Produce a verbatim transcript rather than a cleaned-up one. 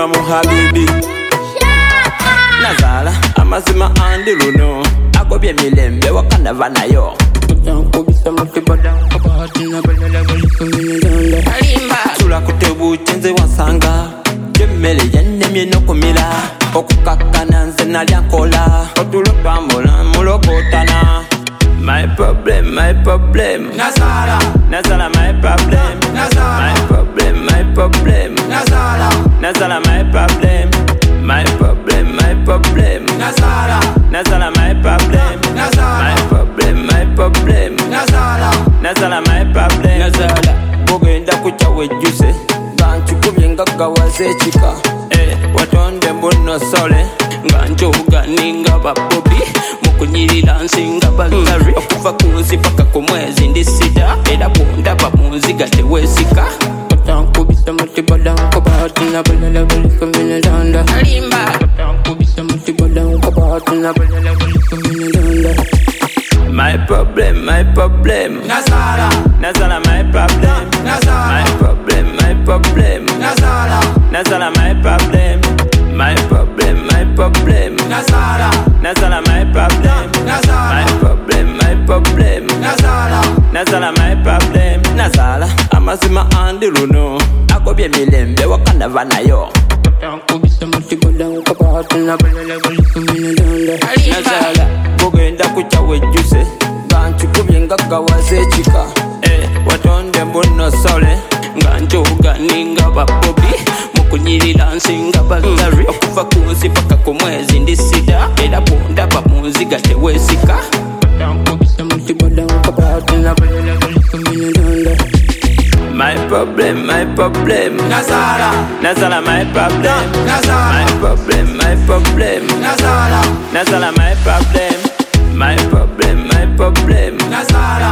muramu habibi Nazala amazima andi luno Agobye milembe wakanda vanayo Tula kutebu chenze wasanga Jemele yenemye nokumila Okukakana nze nalyankola Otulo pambola mulokotana My problem, my problem Nazala Nazala my problem Nazala My problem, my problem Nazala Nazala my problem My problem, my problem Nazala Nazala my problem Nazala My problem, my problem Nazala Nazala my problem Nazala Bogenda kuchawe juse Ganchu kubyenga gawaze chika Eh, watonde mbuno sole Gancho uganinga babobi Mukunyirira nsinga bagari Okuva kunzi paka kumwezi ndisida Era bunda bamunziga tewesika Kubisa mutibada nkobati nabalala baliko minadanda Alimba Kubisa mutibada nkobati nabalala baliko minadanda My problem, my problem Nazala Nazala my problem Nazala My problem, my problem Nazala Nazala my problem My problem, my problem Nazala Nazala my problem Nazala My problem, my problem Nazala Nazala my problem Nazala amazima andi luno Agobye milembe wakanda vanayo Kubisa mutibada nkobati nabalala baliko minadanda Nazala Bogenda kuchawe juse Ganchu kubyenga gawaze chika Eh, watonde mbuno sole Gancho uganinga babobi Mukunyirira nsinga bagari Okuva kunzi paka kumwezi ndisida Era bunda bamunziga tewesika Kubisa mutibada nkobati nabalala baliko minadanda My problem, my problem Nazala Nazala my problem Nazala My problem, my problem Nazala Nazala my problem My problem, my problem Nazala